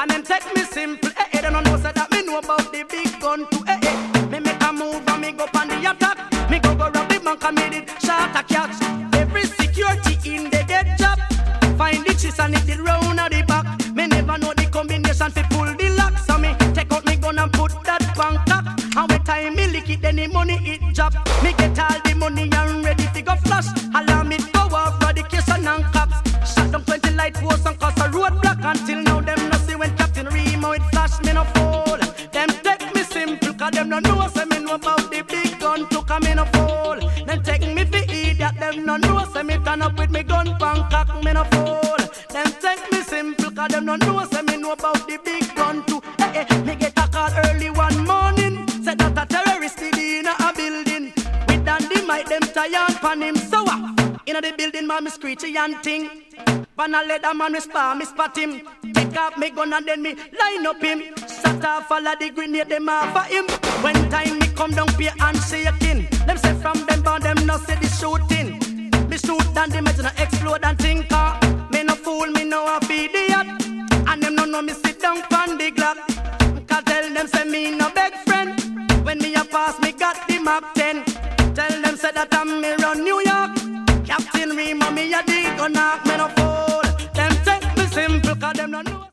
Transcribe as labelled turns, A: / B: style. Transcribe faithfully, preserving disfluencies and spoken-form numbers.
A: and them take me simple. Eh, eh, they don't know say that me know about the big gun too. Eh, eh, me make a move and me go on the attack. Me go go rob the bank and me did shot a catch. Every security in the dead job. Find the cheese and it did round at the back. Me never know the combination to pull the lock. So me take out me gun and put that bank up. And when time me lick it, then the money it drop. Me get all the money and ready to go flash. Alarm it go off for the case and cops. Shot down twenty light posts and cause a roadblock. Until now them no see when Captain Remo it flash. Me no fall. Them take me simple cause them no know. Say me know about the big gun to come in a fall. Them take me for idiot. Them no know. Say me turn up with me gun Bangkok. Me no fall. Them take me simple cause them no know. Say me know about the big gun too. Eh eh. Me get a call early one morning. Say that a terrorist did in a building. With dynamite them tired pan him. So what? Inna the building man me screechy and ting. Pan a leather man me spar me spot him. Take off me gun and then me line up him. Shut off all of the grenade them off for him. When time me come down pay and shaking. Them say from them born them no say the shooting. Me shoot and the metal explode and think uh, me no fool me no a idiot. And them no know me sit down pan the Glock. Cause tell them say me no beg friend. When me a pass me got the Mac ten. Tell them say that I'm me